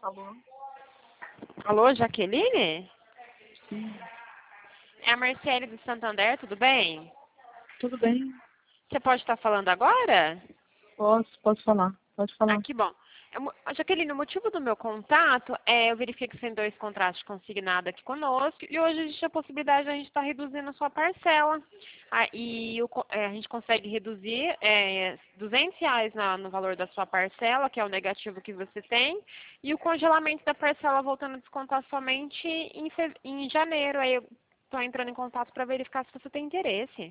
Alô? Alô, Jaqueline? Sim. É a Marciele do Santander, tudo bem? Tudo bem? Você pode estar falando agora? Posso falar. Pode Ah, falar. que bom. Jaqueline, o motivo do meu contato é eu verifiquei que você tem 2 contratos consignados aqui conosco e hoje existe a possibilidade de a gente estar reduzindo a sua parcela. A gente consegue reduzir R$ 200 no valor da sua parcela, que é o negativo que você tem, e o congelamento da parcela voltando a descontar somente em janeiro. Aí eu estou entrando em contato para verificar se você tem interesse.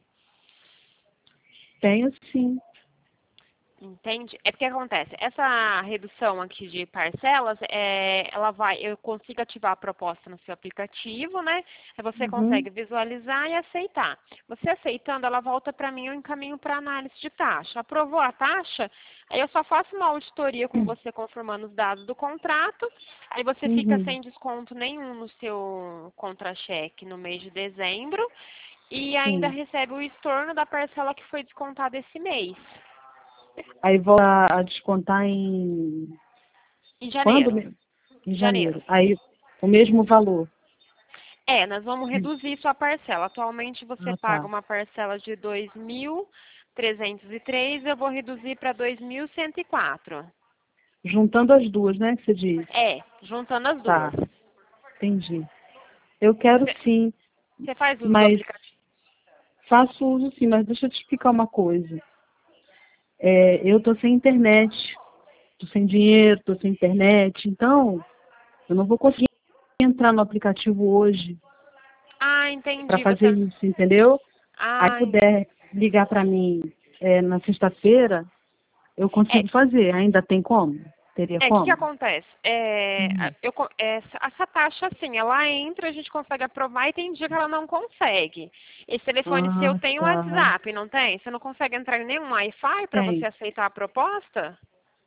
Tenho sim. Entende? É porque acontece, essa redução aqui de parcelas, eu consigo ativar a proposta no seu aplicativo, né? Aí você Uhum. consegue visualizar e aceitar. Você aceitando, ela volta para mim, eu encaminho para análise de taxa. Aprovou a taxa, aí eu só faço uma auditoria com você confirmando os dados do contrato, aí você fica Uhum. sem desconto nenhum no seu contra-cheque no mês de dezembro e ainda Sim. recebe o estorno da parcela que foi descontada esse mês. Aí vou a descontar em Em quando janeiro. mesmo? Em Janeiro. janeiro. Aí o mesmo valor. Nós vamos reduzir sua parcela. Atualmente você Ah, paga tá. uma parcela de 2.303, eu vou reduzir para 2.104. Juntando as duas, né, que você diz. Juntando as duas. Tá, entendi. Eu quero sim, Você faz uso do mas aplicativo? faço uso sim, mas deixa eu te explicar uma coisa. Eu tô sem internet, tô sem dinheiro, tô sem internet, então eu não vou conseguir entrar no aplicativo hoje Ah, para entendi. fazer isso, entendeu? Aí Ah, puder ligar para mim na sexta-feira, eu é, consigo fazer. Ainda tem como? Teria o que que como? acontece? Uhum. Essa taxa, assim, ela entra, a gente consegue aprovar e tem dia que ela não consegue. Esse telefone seu Ah, tem o tá. WhatsApp, não tem? Você não consegue entrar em nenhum Wi-Fi para você Tem. aceitar a proposta?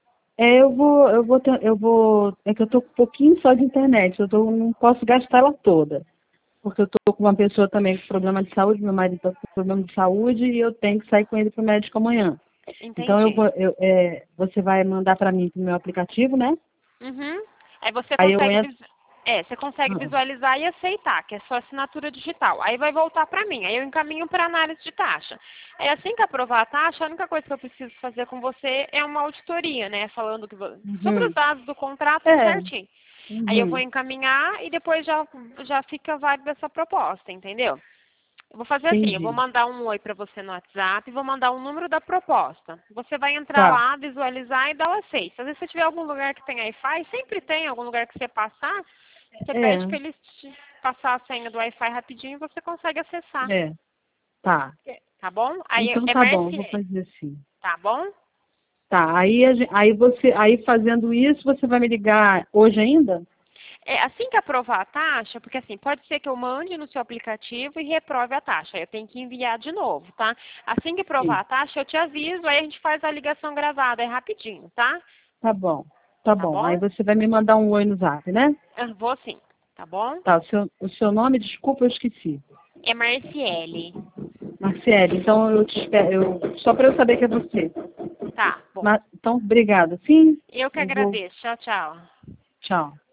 É que eu tô com um pouquinho só de internet, não posso gastar ela toda. Porque eu tô com uma pessoa também com problema de saúde, meu marido tá com problema de saúde e eu tenho que sair com ele pro médico amanhã. Então Entendi. você vai mandar para mim pro meu aplicativo, né? Uhum. Aí você Aí eu consegue, entro. você consegue Ah, visualizar e aceitar, que é só assinatura digital. Aí vai voltar para mim, aí eu encaminho para análise de taxa. Aí assim que aprovar a taxa, a única coisa que eu preciso fazer com você é uma auditoria, né? Falando sobre os uhum. dados do contrato, tudo É. certinho. Aí eu vou Uhum. encaminhar e depois já fica válida essa proposta, entendeu? Eu vou fazer assim, eu vou Entendi. mandar um oi para você no WhatsApp e vou mandar o número da proposta. Você vai entrar Tá. lá, visualizar e dar o aceito. Às vezes se tiver algum lugar que tem Wi-Fi, sempre tem algum lugar que você passar, você pede É. para eles te passar a senha do Wi-Fi rapidinho e você consegue acessar. É. Tá. Tá bom? Aí Então é tá bom, eu vou Marciele, fazer assim. tá bom? Tá. Aí fazendo isso, você vai me ligar hoje ainda? Assim que aprovar a taxa, porque assim, pode ser que eu mande no seu aplicativo e reprove a taxa. Aí eu tenho que enviar de novo, tá? Assim que aprovar Sim. a taxa, eu te aviso, aí a gente faz a ligação gravada, é rapidinho, tá? Tá bom. Tá Tá bom. Aí bom? você vai me mandar um oi no zap, né? Eu vou sim, tá bom? Tá. O seu nome, desculpa, eu esqueci. É Marciele. Marciele, então eu te espero. Só para eu saber que é você. Tá, bom. Então, obrigada. Sim, Eu que eu vou. agradeço. Tchau, tchau. Tchau.